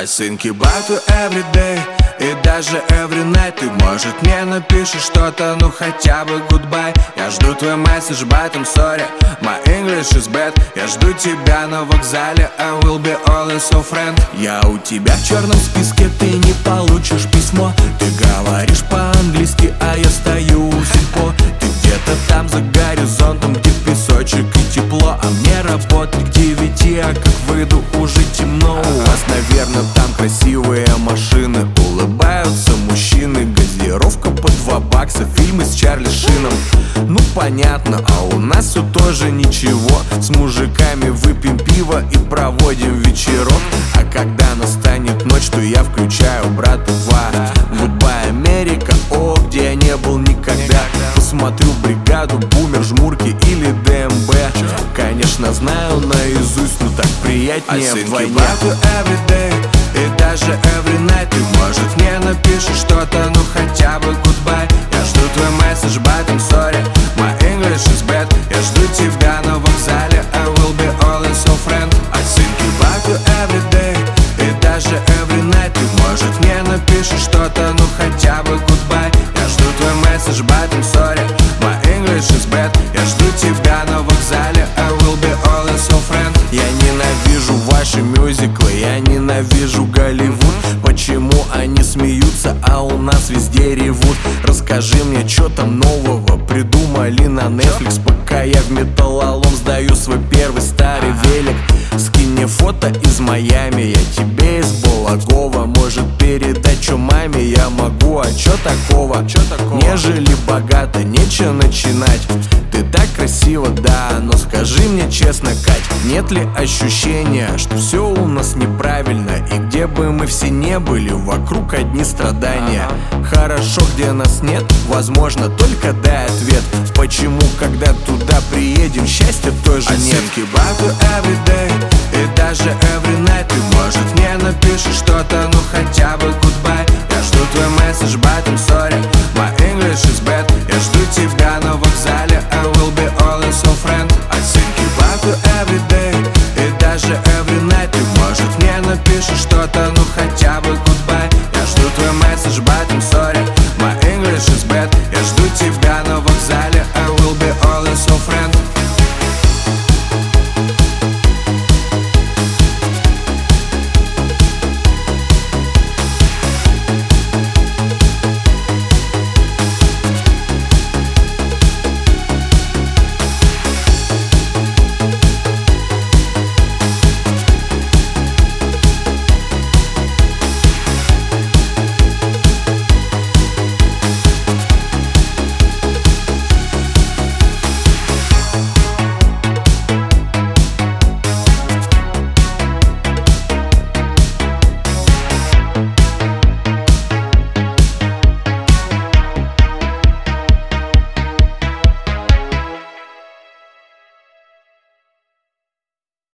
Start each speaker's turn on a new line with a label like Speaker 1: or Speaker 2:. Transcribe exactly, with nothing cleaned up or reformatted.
Speaker 1: I think about you every day, и даже every night. Ты, может, мне напишешь что-то, ну хотя бы goodbye. Я жду твой месседж, but I'm sorry, my English is bad. Я жду тебя на вокзале, I will be always your friend. Я у тебя в черном списке, ты не получишь письмо. Ты говоришь по-английски, а я стою у сельпо. Ты где-то там за горизонтом, где песочек и тепло. А мне работать к девяти, а как выйду, уже темно. У вас, наверное, там красивые машины, улыбаются мужчины, газировка по два бакса, фильмы с Чарли Шином. Ну понятно, а у нас все тоже ничего. С мужиками выпьем пиво и проводим вечерок. А когда настанет ночь, то я включаю «Брата два». Goodbye, Америка, о, где я не был никогда. Посмотрю «Бригаду», «Бумер», «Жмурки» или ДМБ. Конечно, знаю наизусть, но так приятнее вдвойне. И даже every night. Ты, может, мне напишешь что-то, ну хотя бы goodbye. Я жду твой месседж, but I'm sorry, my English is bad. Я жду тебя на вокзале, I will be always your friend. I think about you every day, и даже every night. Ты, может, мне напишешь что-то, ну хотя бы goodbye. Я жду твой месседж, but I'm sorry, my English is bad. Я жду тебя на вокзале, I will be always your friend. Я ненавижу ваши мюзиклы, я ненавижу Голливуд. Почему они смеются, а у нас везде ревут? Расскажи мне, что там нового придумали на Netflix. Пока я в металлолом сдаю свой первый старый велик. Скинь мне фото из Майами, я тебе из Балагова. Может, передать, что маме я могу, а чё такого? Чё такого? Не жили богато, нечего начинать. Ты так красиво, да, но скажи мне честно, Кать, нет ли ощущения, что все у нас неправильно? И где бы мы все не были, вокруг одни страдания. Хорошо, где нас нет, возможно, только дай ответ. Почему, когда туда приедем, счастья тоже нет? И даже every night. Ты, может, мне напишешь что-то, ну хотя бы goodbye. Я жду твой месседж, but I'm sorry, my English is bad. Я жду тебя на вокзале, I will be always your friend. I think about you every day, и даже every night. Ты, может, мне напишешь что-то, ну хотя бы goodbye. Я жду твой месседж, but I'm sorry,